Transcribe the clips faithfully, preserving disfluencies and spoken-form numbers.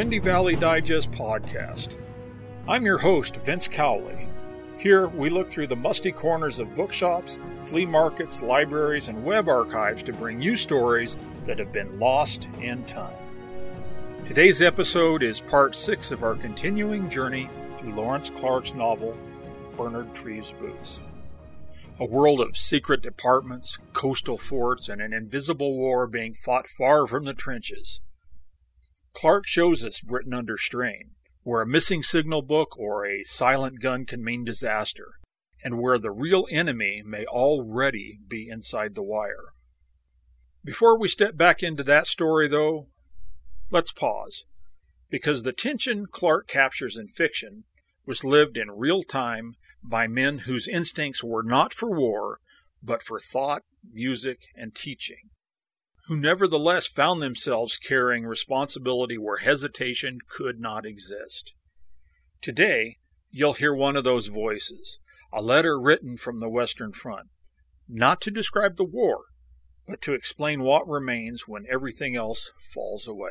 Windy Valley Digest podcast. I'm your host, Vince Cowley. Here, we look through the musty corners of bookshops, flea markets, libraries, and web archives to bring you stories that have been lost in time. Today's episode is part six of our continuing journey through Lawrence Clark's novel, Bernard Treeve's Boots. A world of secret departments, coastal forts, and an invisible war being fought far from the trenches. Clark shows us Britain under strain, where a missing signal book or a silent gun can mean disaster, and where the real enemy may already be inside the wire. Before we step back into that story, though, let's pause, because the tension Clark captures in fiction was lived in real time by men whose instincts were not for war, but for thought, music, and teaching, who nevertheless found themselves carrying responsibility where hesitation could not exist. Today, you'll hear one of those voices, a letter written from the Western Front, not to describe the war, but to explain what remains when everything else falls away.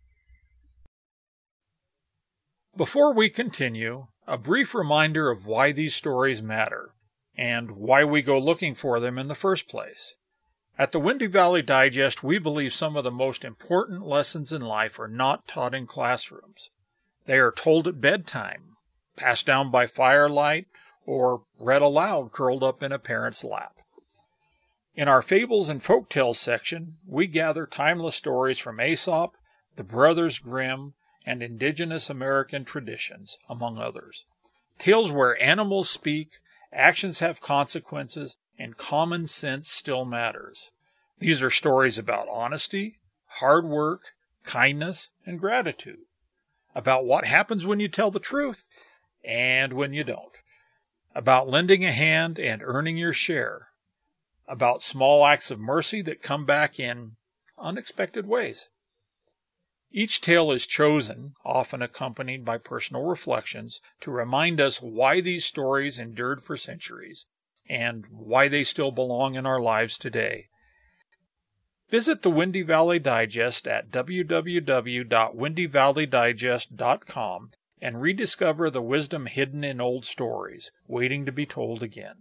Before we continue, a brief reminder of why these stories matter, and why we go looking for them in the first place. At the Windy Valley Digest, we believe some of the most important lessons in life are not taught in classrooms. They are told at bedtime, passed down by firelight, or read aloud curled up in a parent's lap. In our Fables and Folktales section, we gather timeless stories from Aesop, the Brothers Grimm, and indigenous American traditions, among others. Tales where animals speak, actions have consequences, and common sense still matters. These are stories about honesty, hard work, kindness, and gratitude. About what happens when you tell the truth and when you don't. About lending a hand and earning your share. About small acts of mercy that come back in unexpected ways. Each tale is chosen, often accompanied by personal reflections, to remind us why these stories endured for centuries, and why they still belong in our lives today. Visit the Windy Valley Digest at w w w dot windy valley digest dot com and rediscover the wisdom hidden in old stories, waiting to be told again.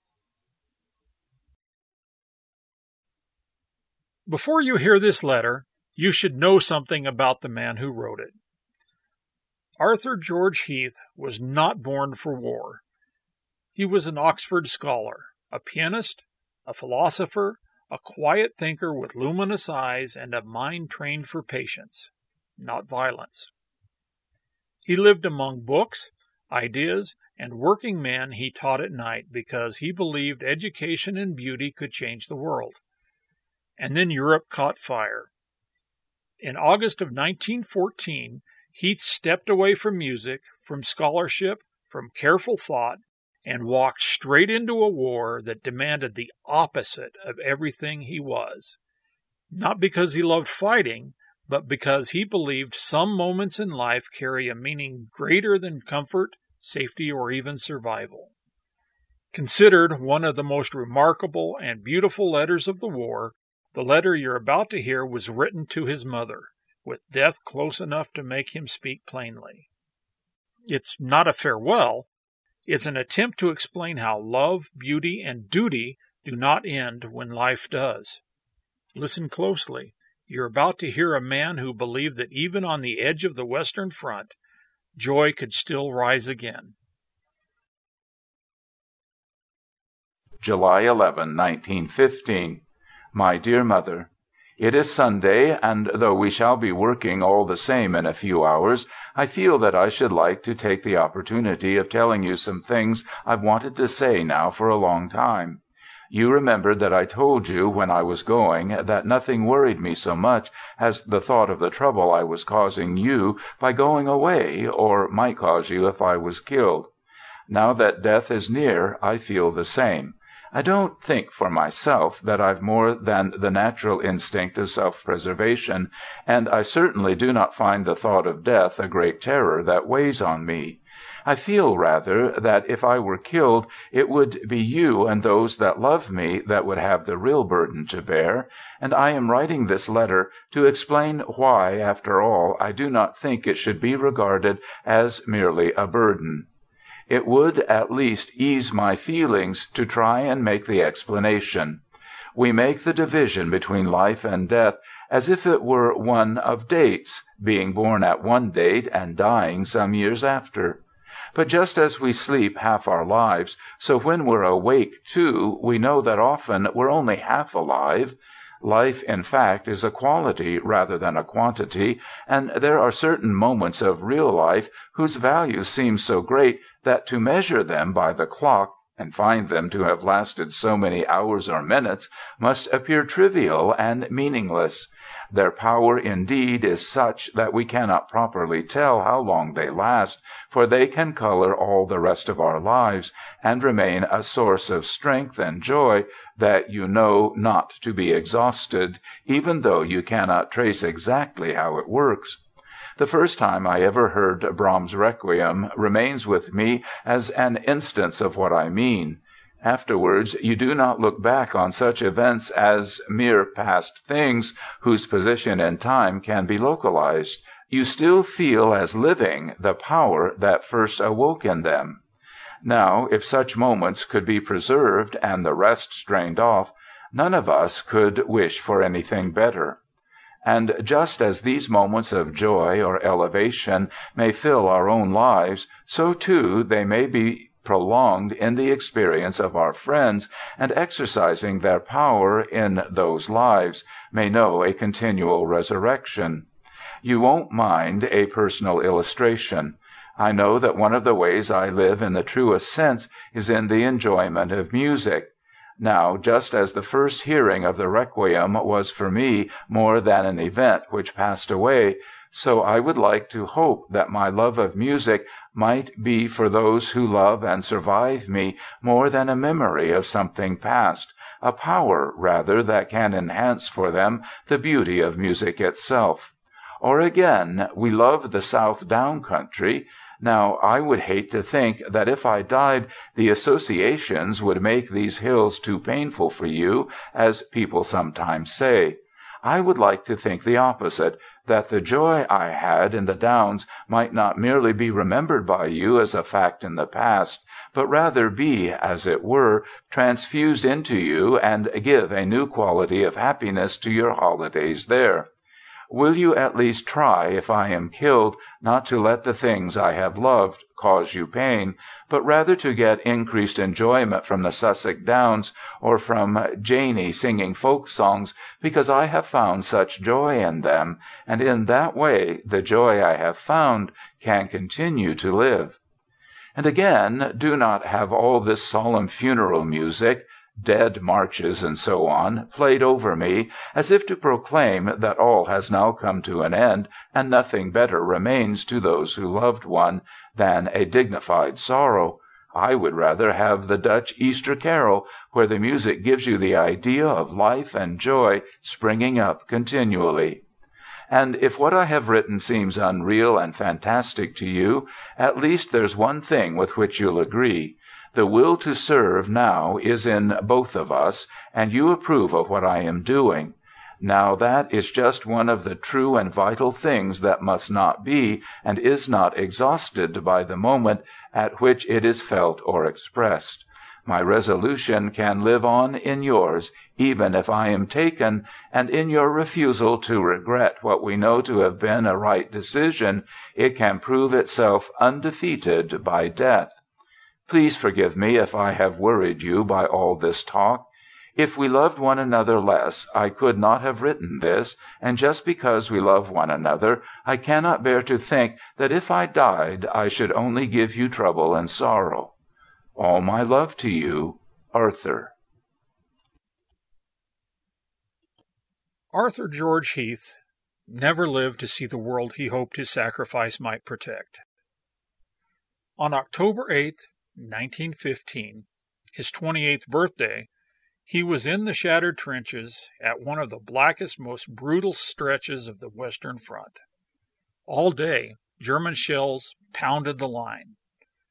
Before you hear this letter, you should know something about the man who wrote it. Arthur George Heath was not born for war. He was an Oxford scholar, a pianist, a philosopher, a quiet thinker with luminous eyes and a mind trained for patience, not violence. He lived among books, ideas, and working men he taught at night because he believed education and beauty could change the world. And then Europe caught fire. In August of nineteen fourteen, Heath stepped away from music, from scholarship, from careful thought, and walked straight into a war that demanded the opposite of everything he was. Not because he loved fighting, but because he believed some moments in life carry a meaning greater than comfort, safety, or even survival. Considered one of the most remarkable and beautiful letters of the war, the letter you're about to hear was written to his mother, with death close enough to make him speak plainly. It's not a farewell. It's an attempt to explain how love, beauty, and duty do not end when life does. Listen closely. You're about to hear a man who believed that even on the edge of the Western Front, joy could still rise again. July eleventh, nineteen fifteen. My dear Mother, it is Sunday, and though we shall be working all the same in a few hours, I feel that I should like to take the opportunity of telling you some things I've wanted to say now for a long time. You remembered that I told you when I was going that nothing worried me so much as the thought of the trouble I was causing you by going away, or might cause you if I was killed. Now that death is near, I feel the same. I don't think for myself that I've more than the natural instinct of self-preservation, and I certainly do not find the thought of death a great terror that weighs on me. I feel, rather, that if I were killed, it would be you and those that love me that would have the real burden to bear, and I am writing this letter to explain why, after all, I do not think it should be regarded as merely a burden. It would at least ease my feelings to try and make the explanation. We make the division between life and death as if it were one of dates, being born at one date and dying some years after. But just as we sleep half our lives, so when we're awake, too, we know that often we're only half alive. Life, in fact, is a quality rather than a quantity, and there are certain moments of real life whose value seems so great that to measure them by the clock, and find them to have lasted so many hours or minutes, must appear trivial and meaningless. Their power, indeed, is such that we cannot properly tell how long they last, for they can color all the rest of our lives, and remain a source of strength and joy that you know not to be exhausted, even though you cannot trace exactly how it works. The first time I ever heard Brahms' Requiem remains with me as an instance of what I mean. Afterwards you do not look back on such events as mere past things whose position in time can be localized. You still feel as living the power that first awoke in them. Now, if such moments could be preserved and the rest strained off, none of us could wish for anything better. And just as these moments of joy or elevation may fill our own lives, so too they may be prolonged in the experience of our friends, and exercising their power in those lives, may know a continual resurrection. You won't mind a personal illustration. I know that one of the ways I live in the truest sense is in the enjoyment of music. Now, just as the first hearing of the Requiem was for me more than an event which passed away, so I would like to hope that my love of music might be for those who love and survive me more than a memory of something past, a power, rather, that can enhance for them the beauty of music itself. Or again, we love the South Down country. Now, I would hate to think that if I died, the associations would make these hills too painful for you, as people sometimes say. I would like to think the opposite, that the joy I had in the Downs might not merely be remembered by you as a fact in the past, but rather be, as it were, transfused into you and give a new quality of happiness to your holidays there. Will you at least try, if I am killed, not to let the things I have loved cause you pain, but rather to get increased enjoyment from the Sussex Downs, or from Janey singing folk songs, because I have found such joy in them, and in that way the joy I have found can continue to live. And again, do not have all this solemn funeral music, dead marches and so on, played over me, as if to proclaim that all has now come to an end, and nothing better remains to those who loved one than a dignified sorrow. I would rather have the Dutch Easter Carol, where the music gives you the idea of life and joy springing up continually. And if what I have written seems unreal and fantastic to you, at least there's one thing with which you'll agree. The will to serve now is in both of us, and you approve of what I am doing. Now that is just one of the true and vital things that must not be, and is not exhausted by the moment at which it is felt or expressed. My resolution can live on in yours, even if I am taken, and in your refusal to regret what we know to have been a right decision, it can prove itself undefeated by death. Please forgive me if I have worried you by all this talk. If we loved one another less, I could not have written this, and just because we love one another, I cannot bear to think that if I died I should only give you trouble and sorrow. All my love to you, Arthur. Arthur George Heath never lived to see the world he hoped his sacrifice might protect. On October eighth, nineteen fifteen, his twenty-eighth birthday, he was in the shattered trenches at one of the blackest, most brutal stretches of the Western Front. All day, German shells pounded the line.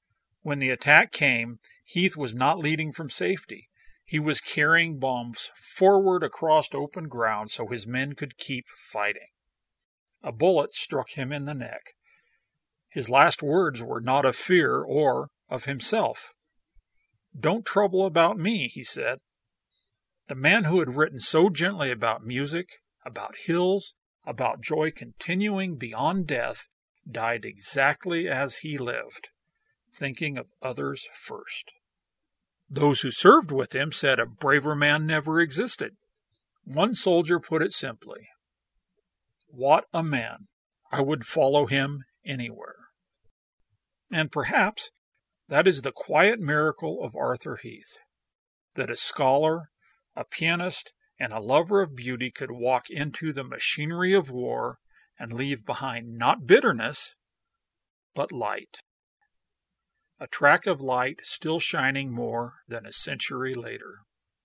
When the attack came, Heath was not leading from safety. He was carrying bombs forward across open ground so his men could keep fighting. A bullet struck him in the neck. His last words were not of fear or of himself. "Don't trouble about me," he said. The man who had written so gently about music, about hills, about joy continuing beyond death, died exactly as he lived, thinking of others first. Those who served with him said a braver man never existed. One soldier put it simply, "What a man! I would follow him anywhere." And perhaps that is the quiet miracle of Arthur Heath, that a scholar, a pianist, and a lover of beauty could walk into the machinery of war and leave behind not bitterness, but light. A track of light still shining more than a century later.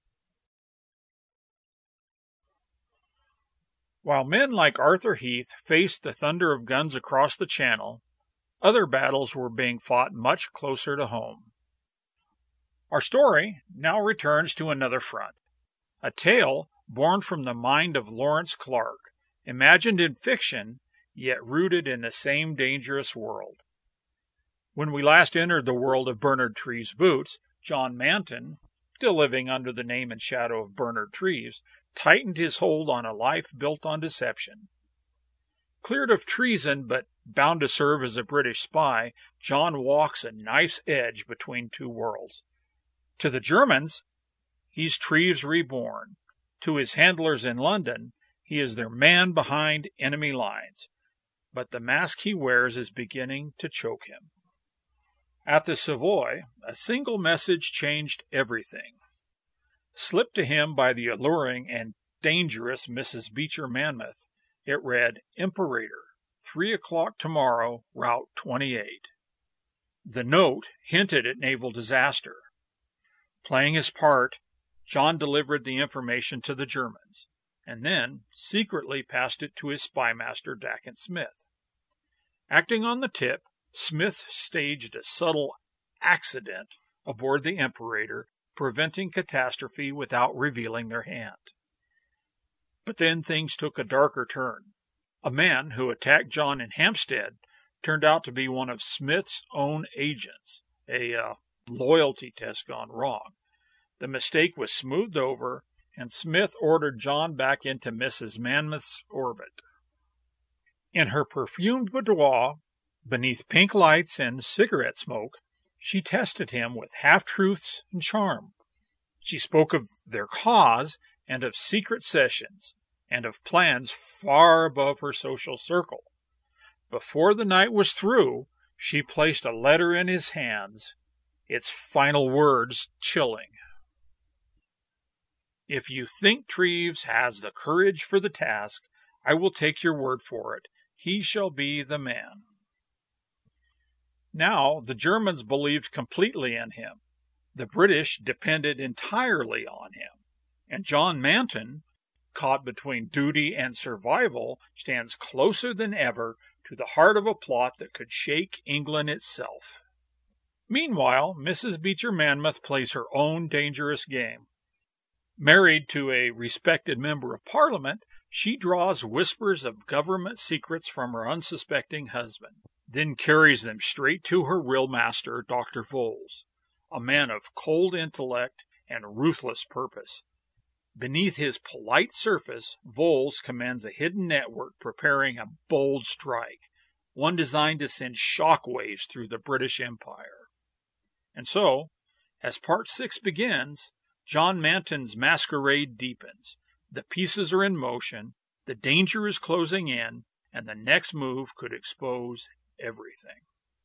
While men like Arthur Heath faced the thunder of guns across the Channel, other battles were being fought much closer to home. Our story now returns to another front, a tale born from the mind of Lawrence Clark, imagined in fiction, yet rooted in the same dangerous world. When we last entered the world of Bernard Treves' boots, John Manton, still living under the name and shadow of Bernard Treves, tightened his hold on a life built on deception. Cleared of treason, but bound to serve as a British spy, John walks a knife's edge between two worlds. To the Germans, he's Treves reborn. To his handlers in London, he is their man behind enemy lines. But the mask he wears is beginning to choke him. At the Savoy, a single message changed everything. Slipped to him by the alluring and dangerous Missus Beecher Monmouth, it read, "Imperator, three o'clock tomorrow, Route twenty-eight. The note hinted at naval disaster. Playing his part, John delivered the information to the Germans, and then secretly passed it to his spymaster, Dacent Smith. Acting on the tip, Smith staged a subtle accident aboard the Imperator, preventing catastrophe without revealing their hand. But then things took a darker turn. A man who attacked John in Hampstead turned out to be one of Smith's own agents, a uh, loyalty test gone wrong. The mistake was smoothed over, and Smith ordered John back into Missus Monmouth's orbit. In her perfumed boudoir, beneath pink lights and cigarette smoke, she tested him with half-truths and charm. She spoke of their cause and of secret sessions, and of plans far above her social circle. Before the night was through, she placed a letter in his hands, its final words chilling. "If you think Treves has the courage for the task, I will take your word for it. He shall be the man." Now the Germans believed completely in him. The British depended entirely on him. And John Manton, caught between duty and survival, stands closer than ever to the heart of a plot that could shake England itself. Meanwhile, Missus Beecher Monmouth plays her own dangerous game. Married to a respected member of Parliament, she draws whispers of government secrets from her unsuspecting husband, then carries them straight to her real master, Doctor Voles, a man of cold intellect and ruthless purpose. Beneath his polite surface, Voles commands a hidden network preparing a bold strike, one designed to send shock waves through the British Empire. And so, as part six begins, John Manton's masquerade deepens. The pieces are in motion, the danger is closing in, and the next move could expose everything.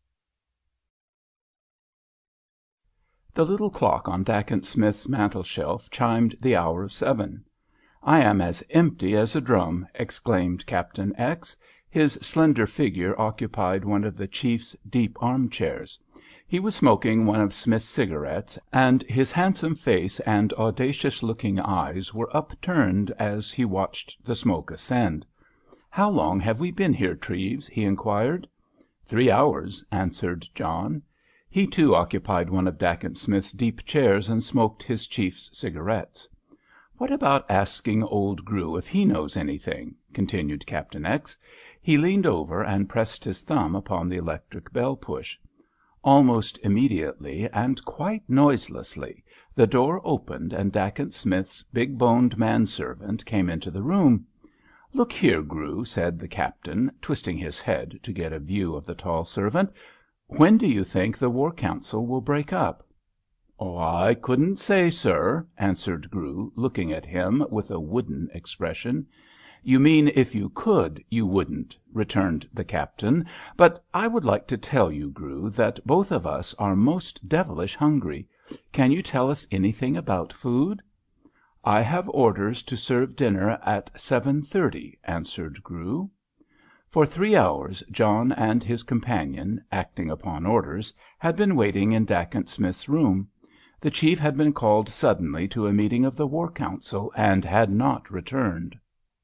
The little clock on Dacent Smith's mantel-shelf chimed the hour of seven. "I am as empty as a drum," exclaimed Captain X. His slender figure occupied one of the chief's deep arm-chairs. He was smoking one of Smith's cigarettes, and his handsome face and audacious-looking eyes were upturned as he watched the smoke ascend. "How long have we been here, Treves?" he inquired. "Three hours," answered John. He, too, occupied one of Dacent Smith's deep chairs and smoked his chief's cigarettes. "What about asking old Grew if he knows anything?" continued Captain X. He leaned over and pressed his thumb upon the electric bell push. Almost immediately, and quite noiselessly, the door opened and Dacent Smith's big boned manservant came into the room. "Look here, Grew," said the captain, twisting his head to get a view of the tall servant, "when do you think the War Council will break up?" "Oh, I couldn't say, sir," answered Grew, looking at him with a wooden expression. "You mean if you could, you wouldn't," returned the captain. "But I would like to tell you, Grew, that both of us are most devilish hungry. Can you tell us anything about food?" "I have orders to serve dinner at seven thirty," answered Grew. For three hours John and his companion, acting upon orders, had been waiting in Dacent Smith's room. The chief had been called suddenly to a meeting of the War Council and had not returned.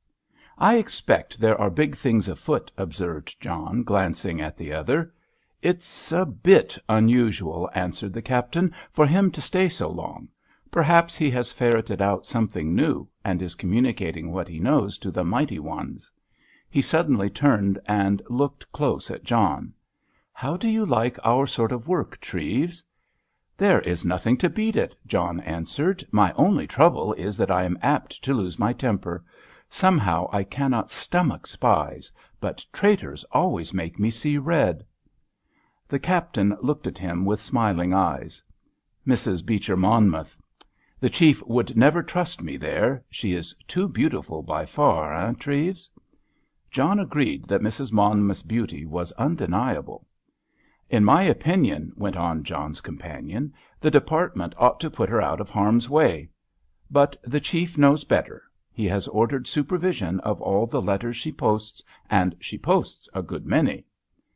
"I expect there are big things afoot," observed John, glancing at the other. "It's a bit unusual," answered the captain, "for him to stay so long. Perhaps he has ferreted out something new, and is communicating what he knows to the mighty ones." He suddenly turned and looked close at John. "How do you like our sort of work, Treves?" "There is nothing to beat it," John answered. "My only trouble is that I am apt to lose my temper. Somehow I cannot stomach spies, but traitors always make me see red." The captain looked at him with smiling eyes. "Missus Beecher Monmouth. The chief would never trust me there. She is too beautiful by far, eh, Treves?" John agreed that Missus Monmouth's beauty was undeniable. "In my opinion," went on John's companion, "the department ought to put her out of harm's way. But the chief knows better. He has ordered supervision of all the letters she posts, and she posts a good many."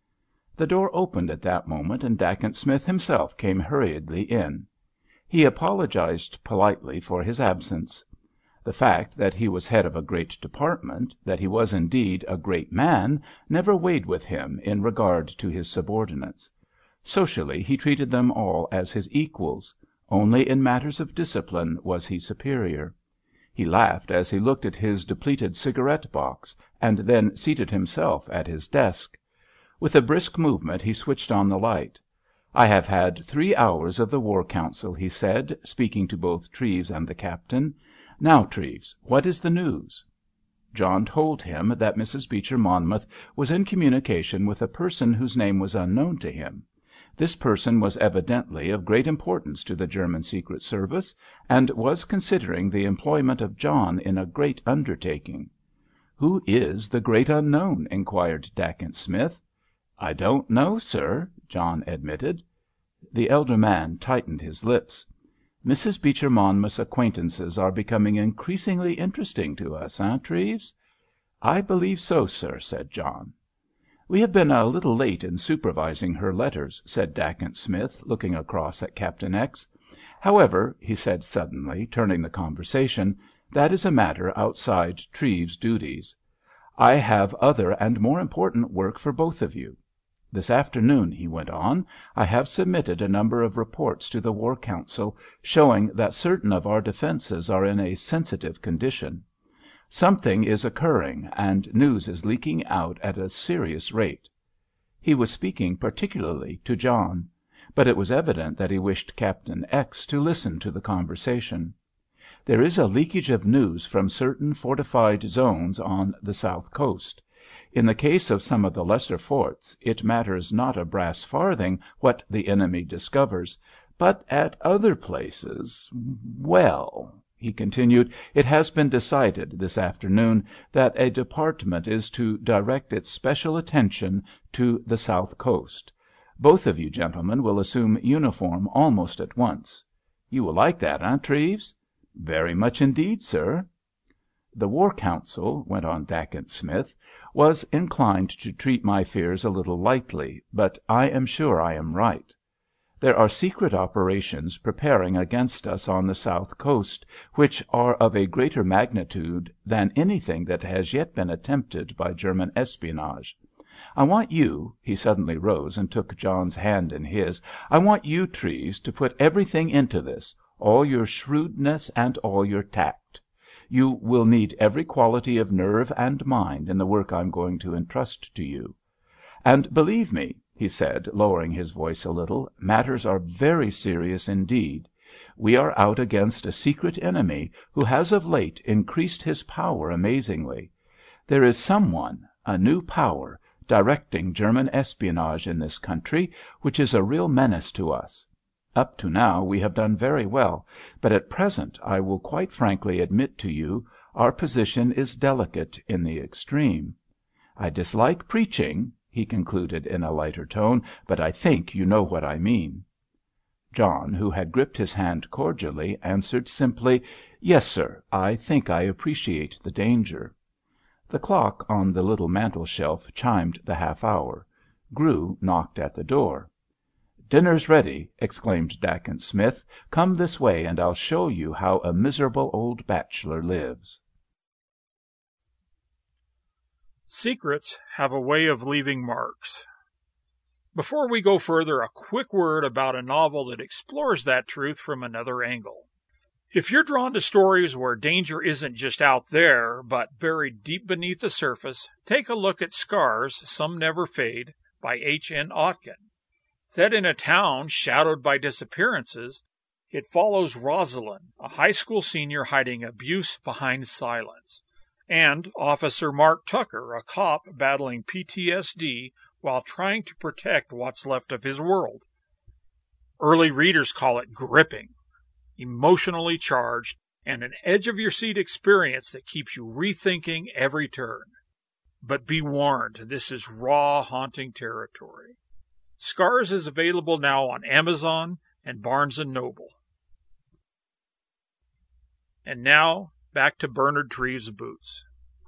The door opened at that moment and Dacent Smith himself came hurriedly in. He apologized politely for his absence. The fact that he was head of a great department, that he was indeed a great man, never weighed with him in regard to his subordinates. Socially he treated them all as his equals; only in matters of discipline was he superior. He laughed as he looked at his depleted cigarette box, and then seated himself at his desk. With a brisk movement he switched on the light. "I have had three hours of the War Council," he said, speaking to both Treves and the captain. "Now, Treves, what is the news?" John told him that Missus Beecher Monmouth was in communication with a person whose name was unknown to him. This person was evidently of great importance to the German Secret Service, and was considering the employment of John in a great undertaking. "Who is the great unknown?" inquired Dacent Smith. "I don't know, sir," John admitted. The elder man tightened his lips. "Missus Beecher Monmouth's acquaintances are becoming increasingly interesting to us, eh, Treves?" "I believe so, sir," said John. "We have been a little late in supervising her letters," said Dacent Smith, looking across at Captain X. "However," he said suddenly, turning the conversation, "that is a matter outside Treves's duties. I have other and more important work for both of you. This afternoon," he went on, "I have submitted a number of reports to the War Council showing that certain of our defences are in a sensitive condition. Something is occurring, and news is leaking out at a serious rate." He was speaking particularly to John, but it was evident that he wished Captain X. to listen to the conversation. "There is a leakage of news from certain fortified zones on the south coast. In the case of some of the lesser forts, it matters not a brass farthing what the enemy discovers, but at other places—well," he continued, "it has been decided this afternoon that a department is to direct its special attention to the south coast. Both of you gentlemen will assume uniform almost at once. You will like that, eh, Treves?" "Very much indeed, sir." "The War Council," went on Dacent Smith, "was inclined to treat my fears a little lightly, but I am sure I am right. There are secret operations preparing against us on the south coast, which are of a greater magnitude than anything that has yet been attempted by German espionage. I want you," he suddenly rose and took John's hand in his, "I want you, Treves, to put everything into this, all your shrewdness and all your tact. You will need every quality of nerve and mind in the work I'm going to entrust to you. And believe me," he said, lowering his voice a little, "matters are very serious indeed. We are out against a secret enemy who has of late increased his power amazingly. There is some one, a new power, directing German espionage in this country, which is a real menace to us. Up to now we have done very well, but at present, I will quite frankly admit to you, our position is delicate in the extreme. I dislike preaching," he concluded in a lighter tone, "but I think you know what I mean." John, who had gripped his hand cordially, answered simply, "Yes, sir, I think I appreciate the danger." The clock on the little mantel-shelf chimed the half hour. Grew knocked at the door. "Dinner's ready," exclaimed Dacent Smith. "Come this way and I'll show you how a miserable old bachelor lives." Secrets have a way of leaving marks. Before we go further, a quick word about a novel that explores that truth from another angle. If you're drawn to stories where danger isn't just out there, but buried deep beneath the surface, take a look at Scars, Some Never Fade, by H N Otkin. Set in a town shadowed by disappearances, it follows Rosalind, a high school senior hiding abuse behind silence, and Officer Mark Tucker, a cop battling P T S D while trying to protect what's left of his world. Early readers call it gripping, emotionally charged, and an edge-of-your-seat experience that keeps you rethinking every turn. But be warned, this is raw, haunting territory. Scars is available now on Amazon and Barnes and Noble. And now, back to Bernard Treves' boots.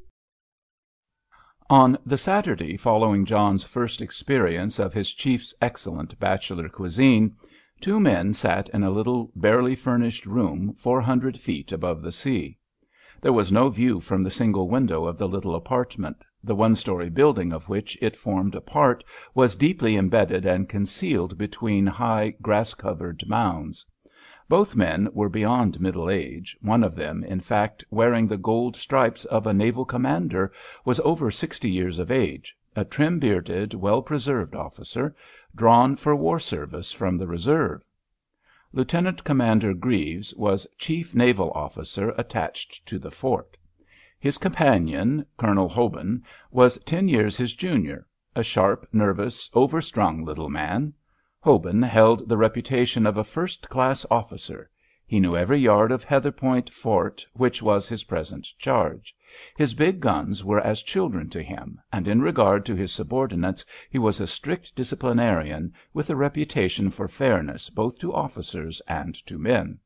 On the Saturday following John's first experience of his chief's excellent bachelor cuisine, two men sat in a little barely furnished room four hundred feet above the sea. There was no view from the single window of the little apartment. The one-story building of which it formed a part was deeply embedded and concealed between high, grass-covered mounds. Both men were beyond middle age. One of them, in fact, wearing the gold stripes of a naval commander, was over sixty years of age, a trim-bearded, well-preserved officer, drawn for war service from the reserve. Lieutenant Commander Greaves was chief naval officer attached to the fort. His companion, Colonel Hobin, was ten years his junior, a sharp, nervous, overstrung little man. Hobin held the reputation of a first-class officer. He knew every yard of Heatherpoint Fort, which was his present charge. His big guns were as children to him, and in regard to his subordinates he was a strict disciplinarian, with a reputation for fairness both to officers and to men.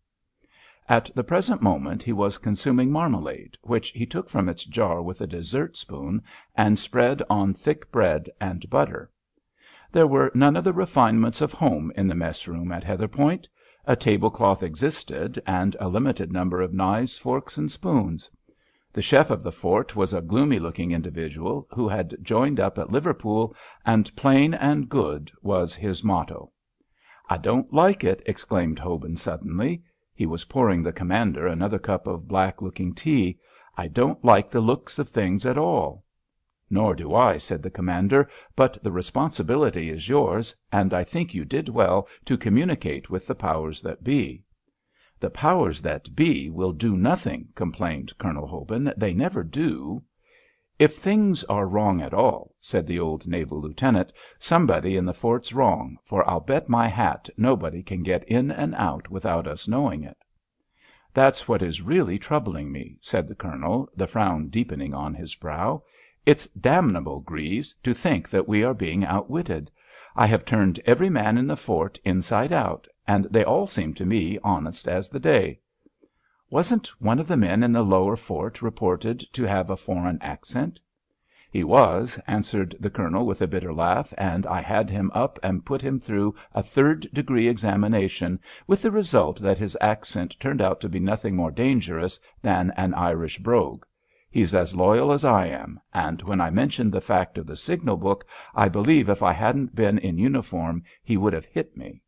At the present moment he was consuming marmalade, which he took from its jar with a dessert spoon and spread on thick bread and butter. There were none of the refinements of home in the mess room at Heatherpoint. A tablecloth existed, and a limited number of knives, forks, and spoons. The chef of the fort was a gloomy-looking individual who had joined up at Liverpool, and plain and good was his motto. "I don't like it," exclaimed Hobin suddenly. He was pouring the commander another cup of black-looking tea. "I don't like the looks of things at all." "Nor do I," said the commander, "but the responsibility is yours, and I think you did well to communicate with the powers that be." "The powers that be will do nothing," complained Colonel Hobin. "They never do." "If things are wrong at all," said the old naval lieutenant, "somebody in the fort's wrong, for I'll bet my hat nobody can get in and out without us knowing it." "That's what is really troubling me," said the colonel, the frown deepening on his brow. "It's damnable, Greaves, to think that we are being outwitted. I have turned every man in the fort inside out, and they all seem to me honest as the day." "Wasn't one of the men in the lower fort reported to have a foreign accent?" "He was," answered the colonel with a bitter laugh, "and I had him up and put him through a third-degree examination, with the result that his accent turned out to be nothing more dangerous than an Irish brogue. He's as loyal as I am, and when I mentioned the fact of the signal book, I believe if I hadn't been in uniform he would have hit me."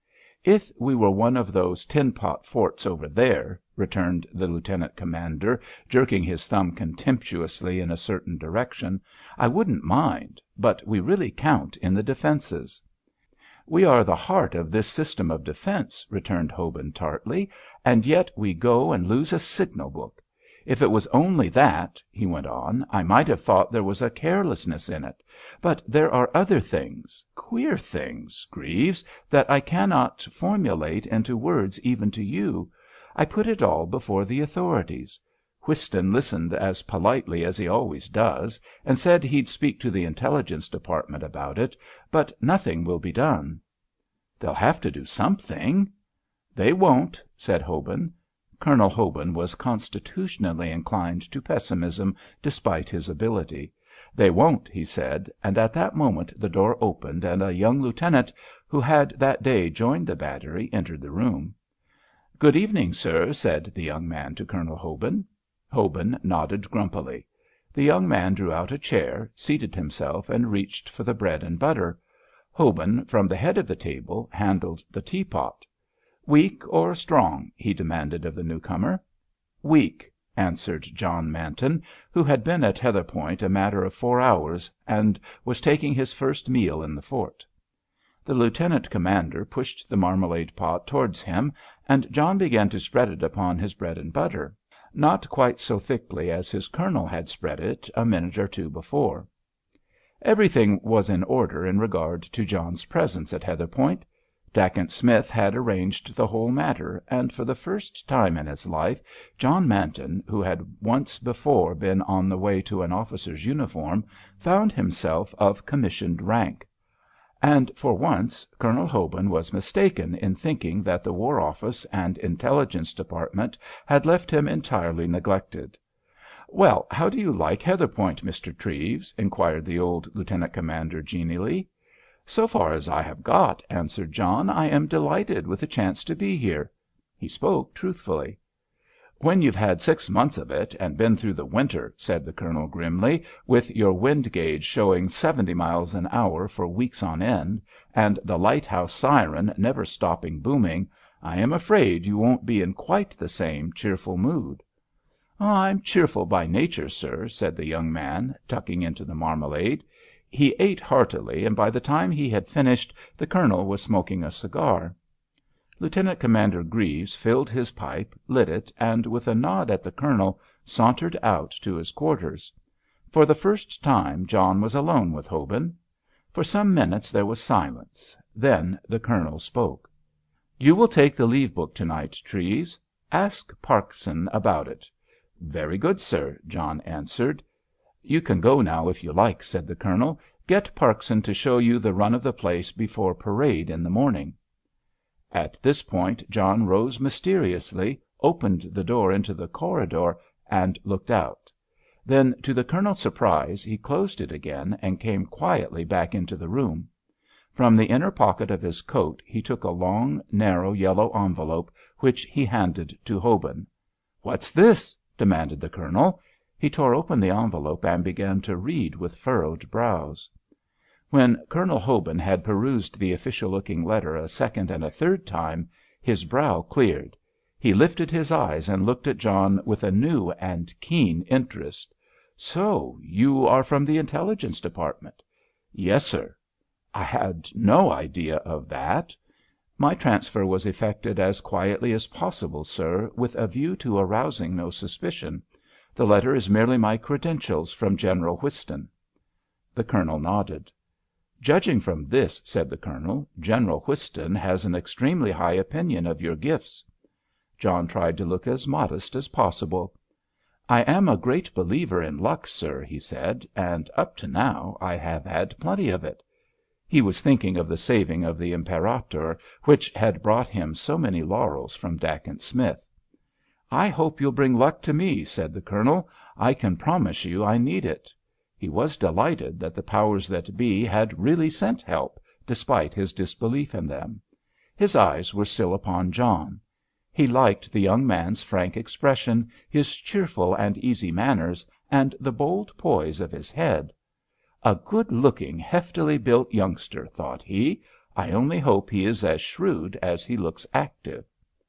"If we were one of those tin pot forts over there," returned the lieutenant commander, jerking his thumb contemptuously in a certain direction, "I wouldn't mind, but we really count in the defences." "We are the heart of this system of defence," returned Hobin tartly, "and yet we go and lose a signal book. If it was only that," he went on, "I might have thought there was a carelessness in it. But there are other things, queer things, Greaves, that I cannot formulate into words even to you. I put it all before the authorities. Whiston listened as politely as he always does, and said he'd speak to the Intelligence Department about it, but nothing will be done." "They'll have to do something." "They won't," said Hobin. Colonel Hobin was constitutionally inclined to pessimism, despite his ability. "They won't," he said, and at that moment the door opened and a young lieutenant, who had that day joined the battery, entered the room. "Good evening, sir," said the young man to Colonel Hobin. Hobin nodded grumpily. The young man drew out a chair, seated himself, and reached for the bread and butter. Hobin, from the head of the table, handled the teapot. "Weak or strong?" he demanded of the newcomer. "Weak," answered John Manton, who had been at Heatherpoint a matter of four hours and was taking his first meal in the fort. The lieutenant commander pushed the marmalade pot towards him, and John began to spread it upon his bread and butter, not quite so thickly as his colonel had spread it a minute or two before. Everything was in order in regard to John's presence at Heatherpoint. Dacent Smith had arranged the whole matter, and for the first time in his life John Manton, who had once before been on the way to an officer's uniform, found himself of commissioned rank. And for once Colonel Hobin was mistaken in thinking that the War Office and Intelligence Department had left him entirely neglected. "Well, how do you like Heatherpoint, Mister Treves?" inquired the old lieutenant commander genially. "So far as I have got," answered John, "I am delighted with the chance to be here." He spoke truthfully. "When you've had six months of it, and been through the winter," said the colonel grimly, "with your wind gauge showing seventy miles an hour for weeks on end, and the lighthouse siren never stopping booming, I am afraid you won't be in quite the same cheerful mood." "I'm cheerful by nature, sir," said the young man, tucking into the marmalade. He ate heartily, and by the time he had finished the colonel was smoking a cigar. Lieutenant Commander Greaves filled his pipe, lit it, and with a nod at the colonel, sauntered out to his quarters. For the first time John was alone with Hobin. For some minutes there was silence. Then the colonel spoke. "You will take the leave book to night, Treves. Ask Parkson about it." "Very good, sir," John answered. "You can go now if you like," said the colonel. "Get Parkson to show you the run of the place before parade in the morning." At this point John rose mysteriously, opened the door into the corridor, and looked out. Then, to the colonel's surprise, he closed it again and came quietly back into the room. From the inner pocket of his coat he took a long, narrow yellow envelope, which he handed to Hobin. "What's this?" demanded the colonel. He tore open the envelope and began to read with furrowed brows. When Colonel Hobin had perused the official-looking letter a second and a third time, his brow cleared. He lifted his eyes and looked at John with a new and keen interest. "So you are from the Intelligence Department?" "Yes, sir." "I had no idea of that." "My transfer was effected as quietly as possible, sir, with a view to arousing no suspicion. The letter is merely my credentials from General Whiston." The colonel nodded. "Judging from this," said the colonel, "General Whiston has an extremely high opinion of your gifts." John tried to look as modest as possible. "I am a great believer in luck, sir," he said, "and up to now I have had plenty of it." He was thinking of the saving of the Imperator, which had brought him so many laurels from Dacent Smith. "I hope you'll bring luck to me," said the colonel. "I can promise you I need it." He was delighted that the powers that be had really sent help, despite his disbelief in them. His eyes were still upon John. He liked the young man's frank expression, his cheerful and easy manners, and the bold poise of his head. A good-looking, heftily built youngster, thought he. I only hope he is as shrewd as he looks active.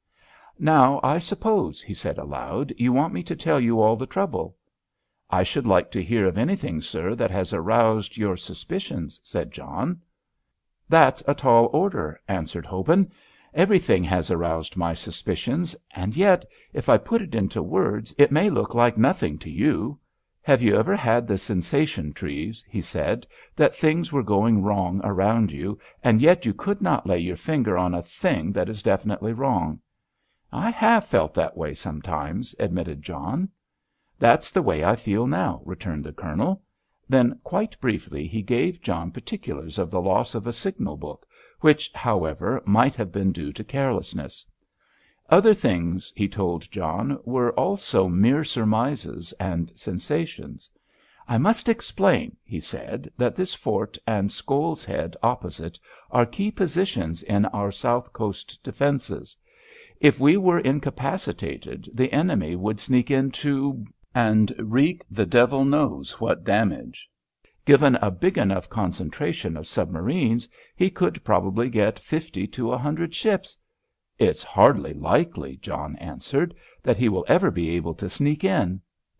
"Now, I suppose," he said aloud, "you want me to tell you all the trouble?" "I should like to hear of anything, sir, that has aroused your suspicions," said John. "That's a tall order," answered Hobin. "Everything has aroused my suspicions, and yet, if I put it into words, it may look like nothing to you. Have you ever had the sensation, Treves," he said, "that things were going wrong around you, and yet you could not lay your finger on a thing that is definitely wrong?" "I have felt that way sometimes," admitted John. "That's the way I feel now," returned the Colonel. Then, quite briefly, he gave John particulars of the loss of a signal book, which, however, might have been due to carelessness. Other things, he told John, were also mere surmises and sensations. "I must explain," he said, "that this fort and Scoles Head opposite are key positions in our south coast defences. If we were incapacitated, the enemy would sneak into and wreak the devil knows what damage. Given a big enough concentration of submarines, he could probably get fifty to a hundred ships." "It's hardly likely," John answered, "that he will ever be able to sneak in."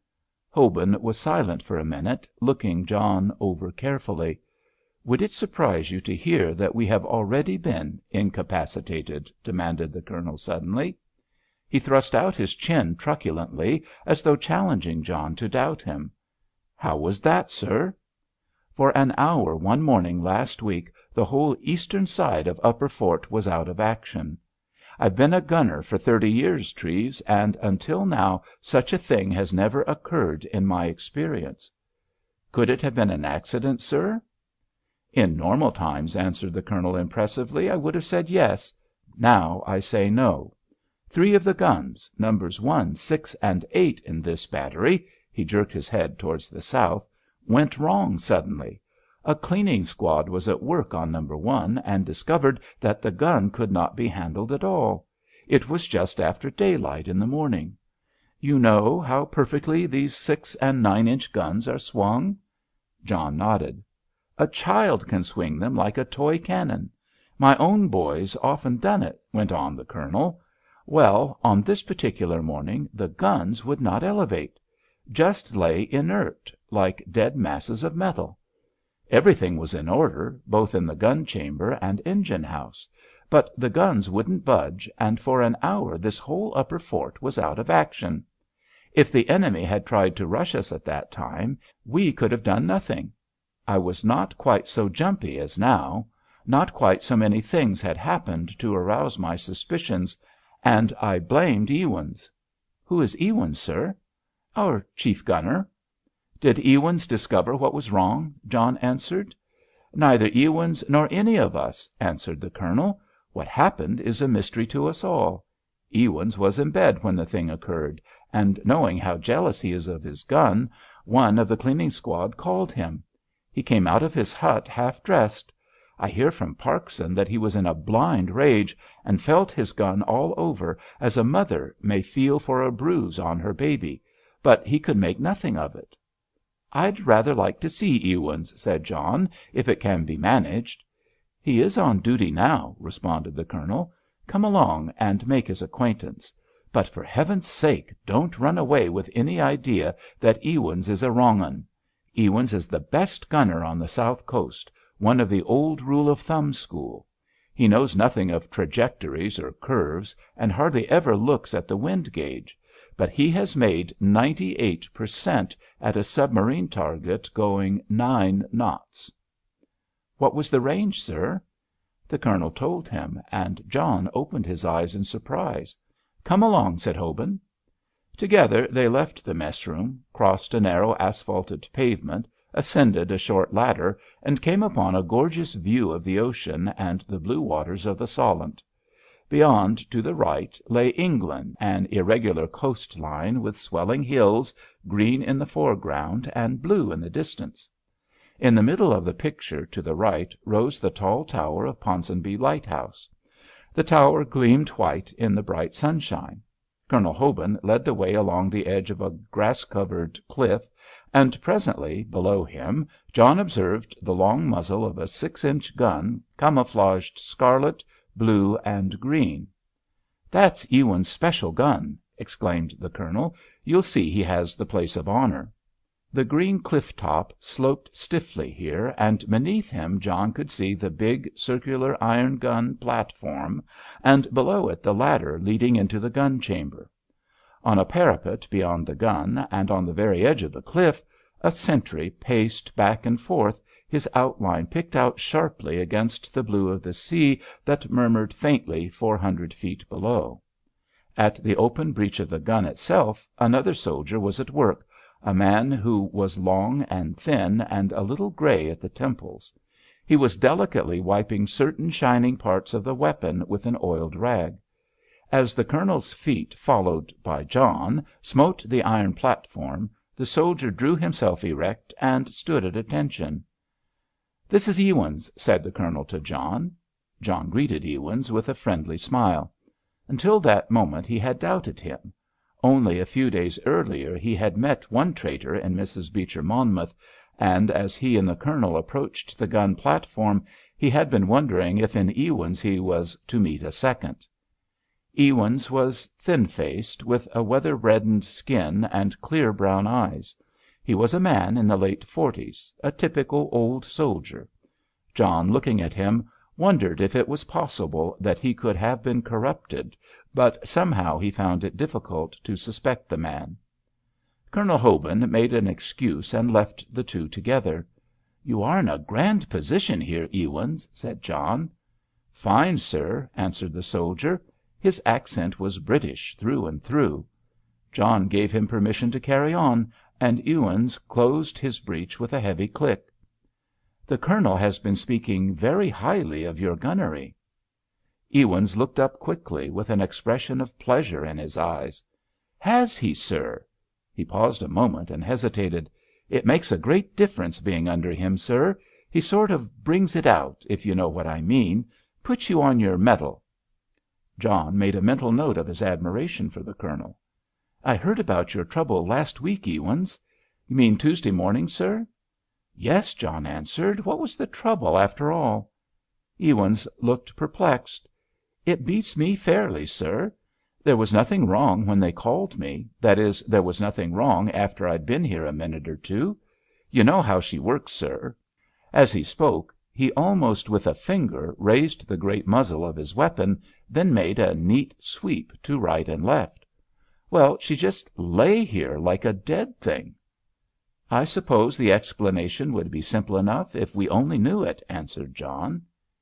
Hobin was silent for a minute, looking John over carefully. "Would it surprise you to hear that we have already been incapacitated?" demanded the Colonel suddenly. He thrust out his chin truculently, as though challenging John to doubt him. "How was that, sir?" "For an hour one morning last week the whole eastern side of Upper Fort was out of action. I've been a gunner for thirty years, Treves, and until now such a thing has never occurred in my experience." "Could it have been an accident, sir?" "In normal times," answered the Colonel impressively, "I would have said yes. Now I say no. Three of the guns, numbers one, six, and eight in this battery," he jerked his head towards the south, "went wrong suddenly. A cleaning squad was at work on number one, and discovered that the gun could not be handled at all. It was just after daylight in the morning. You know how perfectly these six and nine inch guns are swung?" John nodded. "A child can swing them like a toy cannon. My own boy's often done it," went on the Colonel. "Well, on this particular morning the guns would not elevate. Just lay inert, like dead masses of metal. Everything was in order, both in the gun chamber and engine house, but the guns wouldn't budge, and for an hour this whole upper fort was out of action. If the enemy had tried to rush us at that time, we could have done nothing. I was not quite so jumpy as now. Not quite so many things had happened to arouse my suspicions, and I blamed Ewins." "Who is Ewins, sir?" "Our chief gunner." "Did Ewins discover what was wrong?" John answered. "Neither Ewins nor any of us," answered the Colonel. "What happened is a mystery to us all. Ewins was in bed when the thing occurred, and knowing how jealous he is of his gun, one of the cleaning squad called him. He came out of his hut half dressed. I hear from Parkson that he was in a blind rage, and felt his gun all over, as a mother may feel for a bruise on her baby, but he could make nothing of it." "I'd rather like to see Ewins," said John, "if it can be managed." "He is on duty now," responded the Colonel. "Come along and make his acquaintance. But for Heaven's sake don't run away with any idea that Ewins is a wrong 'un. Ewins is the best gunner on the south coast, one of the old rule of thumb school. He knows nothing of trajectories or curves, and hardly ever looks at the wind gauge, but he has made ninety-eight per cent. At a submarine target going nine knots." "What was the range, sir?" The Colonel told him, and John opened his eyes in surprise. "Come along," said Hobin. Together they left the mess room, crossed a narrow asphalted pavement, ascended a short ladder, and came upon a gorgeous view of the ocean and the blue waters of the Solent. Beyond, to the right, lay England, an irregular coast line with swelling hills, green in the foreground and blue in the distance. In the middle of the picture, to the right, rose the tall tower of Ponsonby Lighthouse. The tower gleamed white in the bright sunshine. Colonel Hobin led the way along the edge of a grass-covered cliff, and presently, below him, John observed the long muzzle of a six-inch gun camouflaged scarlet, blue, and green. "That's Ewins's special gun," exclaimed the Colonel. "You'll see he has the place of honour." The green cliff top sloped stiffly here, and beneath him John could see the big, circular iron gun platform, and below it the ladder leading into the gun chamber. On a parapet beyond the gun, and on the very edge of the cliff, a sentry paced back and forth, his outline picked out sharply against the blue of the sea that murmured faintly four hundred feet below. At the open breech of the gun itself another soldier was at work, a man who was long and thin and a little grey at the temples. He was delicately wiping certain shining parts of the weapon with an oiled rag. As the Colonel's feet, followed by John, smote the iron platform, the soldier drew himself erect and stood at attention. "This is Ewins," said the Colonel to John. John greeted Ewins with a friendly smile. Until that moment he had doubted him. Only a few days earlier he had met one traitor in Missus Beecher Monmouth, and as he and the Colonel approached the gun platform he had been wondering if in Ewins he was to meet a second. Ewins was thin-faced, with a weather-reddened skin and clear brown eyes. He was a man in the late forties, a typical old soldier. John, looking at him, wondered if it was possible that he could have been corrupted, but somehow he found it difficult to suspect the man. Colonel Hobin made an excuse and left the two together. "You are in a grand position here, Ewins," said John. "Fine, sir," answered the soldier. His accent was British through and through. John gave him permission to carry on, and Ewins closed his breech with a heavy click. "The Colonel has been speaking very highly of your gunnery." Ewins looked up quickly, with an expression of pleasure in his eyes. "Has he, sir?" He paused a moment and hesitated. "It makes a great difference being under him, sir. He sort of brings it out, if you know what I mean. Puts you on your mettle." John made a mental note of his admiration for the Colonel. "I heard about your trouble last week, Ewins." "You mean Tuesday morning, sir?" "Yes," John answered. "What was the trouble, after all?" Ewins looked perplexed. "It beats me fairly, sir. There was nothing wrong when they called me. That is, there was nothing wrong after I'd been here a minute or two. You know how she works, sir." As he spoke, he almost with a finger raised the great muzzle of his weapon, then made a neat sweep to right and left. "Well, she just lay here like a dead thing." "I suppose the explanation would be simple enough if we only knew it," answered John.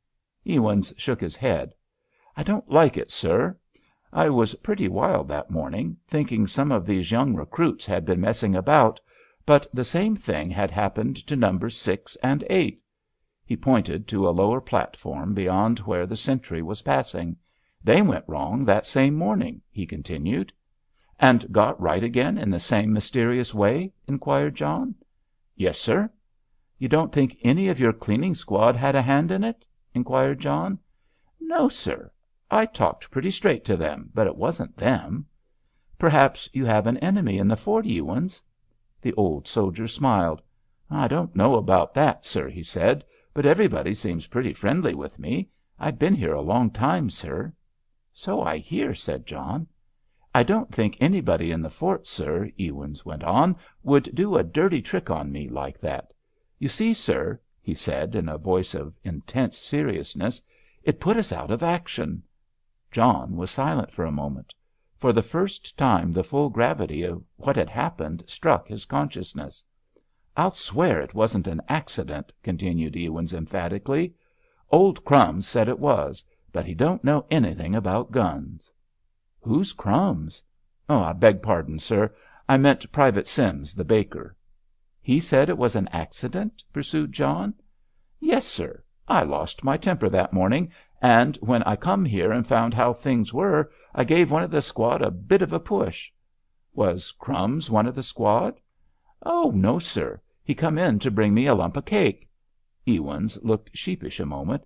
Ewins shook his head. "I don't like it, sir. I was pretty wild that morning, thinking some of these young recruits had been messing about, but the same thing had happened to numbers six and eight." He pointed to a lower platform beyond where the sentry was passing. "They went wrong that same morning," he continued. "And got right again in the same mysterious way?" inquired John. "Yes, sir." "You don't think any of your cleaning squad had a hand in it?" inquired John. "No, sir. I talked pretty straight to them, but it wasn't them." "Perhaps you have an enemy in the fort, Ewins?" The old soldier smiled. "I don't know about that, sir," he said, "but everybody seems pretty friendly with me. I've been here a long time, sir." "So I hear," said John. "I don't think anybody in the fort, sir," Ewins went on, "would do a dirty trick on me like that. You see, sir," he said in a voice of intense seriousness, "it put us out of action." John was silent for a moment. For the first time the full gravity of what had happened struck his consciousness. "I'll swear it wasn't an accident," continued Ewins emphatically. "Old Crumbs said it was, but he don't know anything about guns." "Who's Crumbs?" "Oh, I beg pardon, sir. I meant Private Sims, the baker." "He said it was an accident?" pursued John. "Yes, sir. I lost my temper that morning, and when I come here and found how things were, I gave one of the squad a bit of a push." "Was Crumbs one of the squad?" "Oh, no, sir. He come in to bring me a lump of cake." Ewins looked sheepish a moment.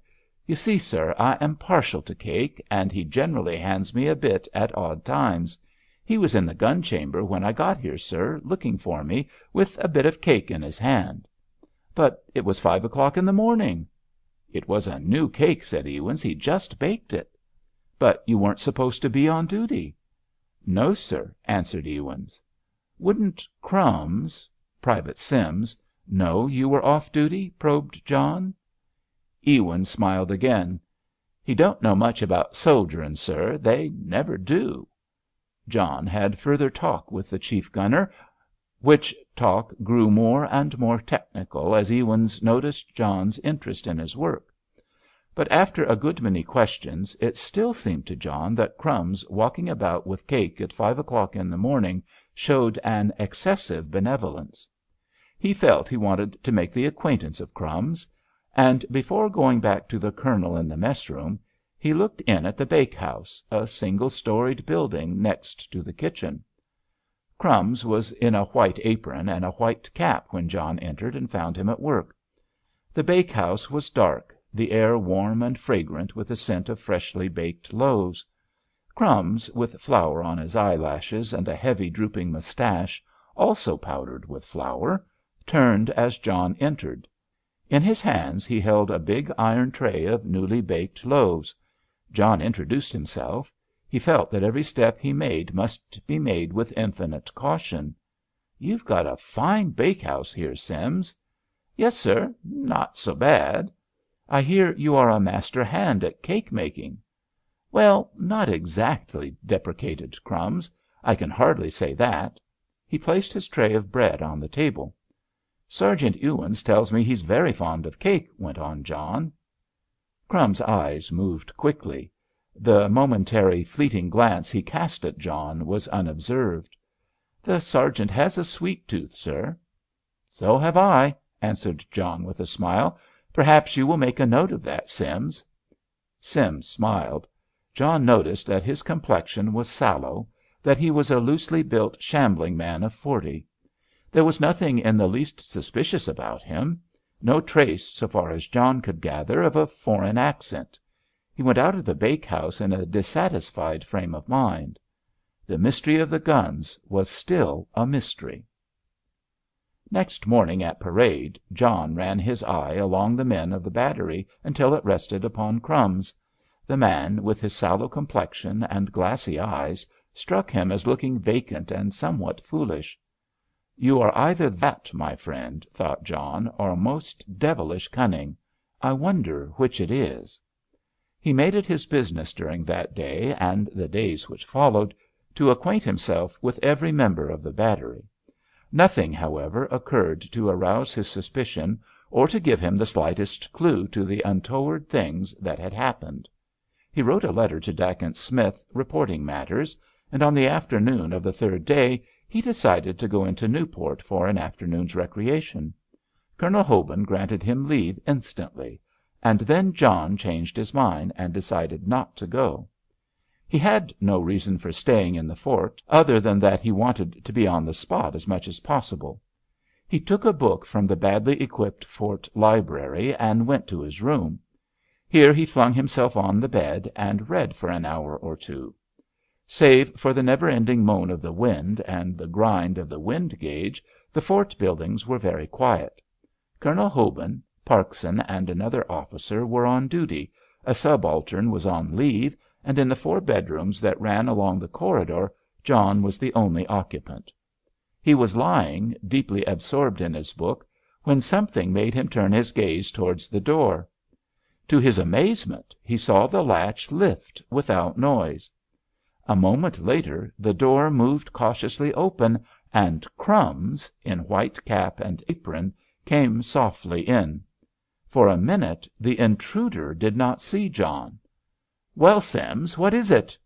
You see, sir, I am partial to cake, and he generally hands me a bit at odd times. He was in the gun chamber when I got here, sir, looking for me, with a bit of cake in his hand." "But it was five o'clock in the morning." "It was a new cake," said Ewins. "He'd just baked it." "But you weren't supposed to be on duty." "No, sir," answered Ewins. "Wouldn't 'Crumbs', Private Sims, know you were off duty?" probed John. Ewins smiled again. "He don't know much about soldiering, sir. They never do." John had further talk with the chief gunner, which talk grew more and more technical as Ewins noticed John's interest in his work. But after a good many questions it still seemed to John that "Crumbs" walking about with cake at five o'clock in the morning showed an excessive benevolence. He felt he wanted to make the acquaintance of "Crumbs," and before going back to the colonel in the mess room, he looked in at the bakehouse, a single storied building next to the kitchen. "Crumbs" was in a white apron and a white cap when John entered and found him at work. The bakehouse was dark, the air warm and fragrant with the scent of freshly baked loaves. "Crumbs," with flour on his eyelashes and a heavy drooping moustache, also powdered with flour, turned as John entered. In his hands he held a big iron tray of newly baked loaves. John introduced himself. He felt that every step he made must be made with infinite caution. "You've got a fine bakehouse here, Sims." "Yes, sir. Not so bad." "I hear you are a master hand at cake making." "Well, not exactly," deprecated "Crumbs." "I can hardly say that." He placed his tray of bread on the table. "Sergeant Ewins tells me he's very fond of cake," went on John. "Crumbs' eyes moved quickly. The momentary fleeting glance he cast at John was unobserved. "The sergeant has a sweet tooth, sir." "So have I," answered John with a smile. "Perhaps you will make a note of that, Sims." Sims smiled. John noticed that his complexion was sallow, that he was a loosely built, shambling man of forty. There was nothing in the least suspicious about him; no trace, so far as John could gather, of a foreign accent. He went out of the bakehouse in a dissatisfied frame of mind. The mystery of the guns was still a mystery. Next morning at parade, John ran his eye along the men of the battery until it rested upon "Crumbs." The man, with his sallow complexion and glassy eyes, struck him as looking vacant and somewhat foolish. "You are either that, my friend," thought John, "or most devilish cunning. I wonder which it is." He made it his business during that day, and the days which followed, to acquaint himself with every member of the battery. Nothing, however, occurred to arouse his suspicion or to give him the slightest clue to the untoward things that had happened. He wrote a letter to Dacent Smith reporting matters, and on the afternoon of the third day he decided to go into Newport for an afternoon's recreation. Colonel Hobin granted him leave instantly, and then John changed his mind and decided not to go. He had no reason for staying in the fort, other than that he wanted to be on the spot as much as possible. He took a book from the badly equipped fort library and went to his room. Here he flung himself on the bed and read for an hour or two. Save for the never-ending moan of the wind and the grind of the wind gauge, the fort buildings were very quiet. Colonel Hobin, Parkson, and another officer were on duty, a subaltern was on leave, and in the four bedrooms that ran along the corridor John was the only occupant. He was lying, deeply absorbed in his book, when something made him turn his gaze towards the door. To his amazement he saw the latch lift without noise. A moment later the door moved cautiously open, and "Crumbs," in white cap and apron, came softly in. For a minute the intruder did not see John. "Well, Sims, what is it?"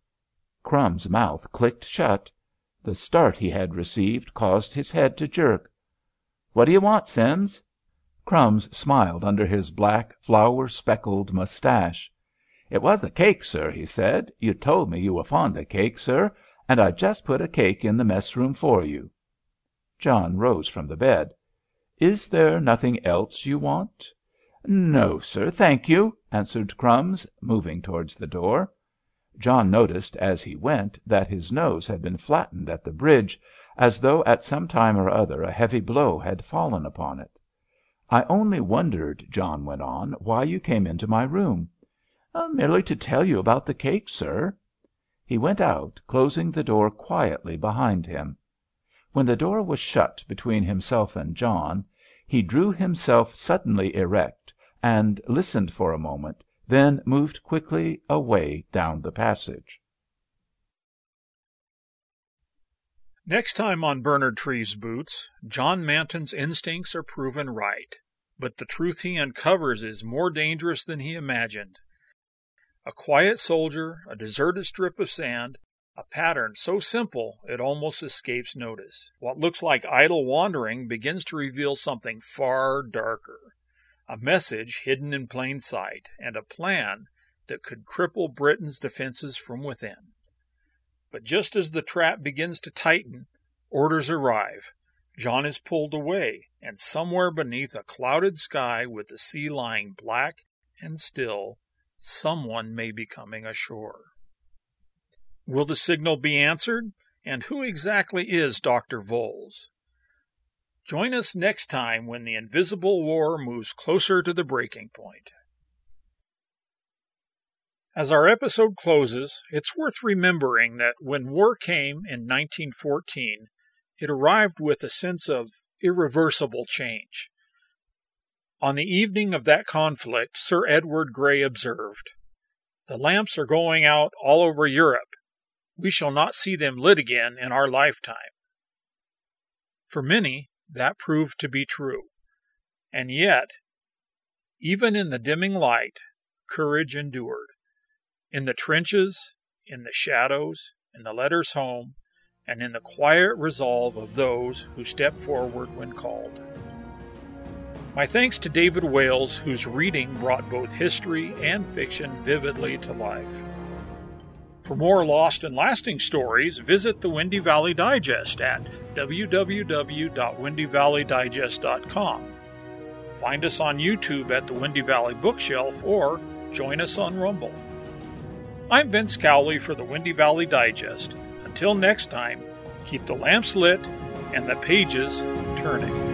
"Crumbs' mouth clicked shut. The start he had received caused his head to jerk. "What do you want, Sims?" "Crumbs" smiled under his black, flour-speckled moustache. "It was the cake, sir," he said. "You told me you were fond of cake, sir, and I just put a cake in the mess room for you." John rose from the bed. "Is there nothing else you want?" "No, sir, thank you." answered "Crumbs," moving towards the door. John noticed as he went that his nose had been flattened at the bridge, as though at some time or other a heavy blow had fallen upon it. "I only wondered," John went on, "why you came into my room." "Merely to tell you about the cake, sir." He went out, closing the door quietly behind him. When the door was shut between himself and John, he drew himself suddenly erect and listened for a moment, then moved quickly away down the passage. Next time on Bernard Treves' Boots, John Manton's instincts are proven right, but the truth he uncovers is more dangerous than he imagined. A quiet soldier, a deserted strip of sand, a pattern so simple it almost escapes notice. What looks like idle wandering begins to reveal something far darker, a message hidden in plain sight, and a plan that could cripple Britain's defenses from within. But just as the trap begins to tighten, orders arrive. John is pulled away, and somewhere beneath a clouded sky with the sea lying black and still, someone may be coming ashore. Will the signal be answered? And who exactly is Doctor Voles? Join us next time when the invisible war moves closer to the breaking point. As our episode closes, it's worth remembering that when war came in nineteen fourteen, it arrived with a sense of irreversible change. On the evening of that conflict, Sir Edward Grey observed, "The lamps are going out all over Europe. We shall not see them lit again in our lifetime." For many, that proved to be true. And yet, even in the dimming light, courage endured. In the trenches, in the shadows, in the letters home, and in the quiet resolve of those who step forward when called. My thanks to David Wales, whose reading brought both history and fiction vividly to life. For more lost and lasting stories, visit the Windy Valley Digest at w w w dot windy valley digest dot com. Find us on YouTube at the Windy Valley Bookshelf or join us on Rumble. I'm Vince Cowley for the Windy Valley Digest. Until next time, keep the lamps lit and the pages turning.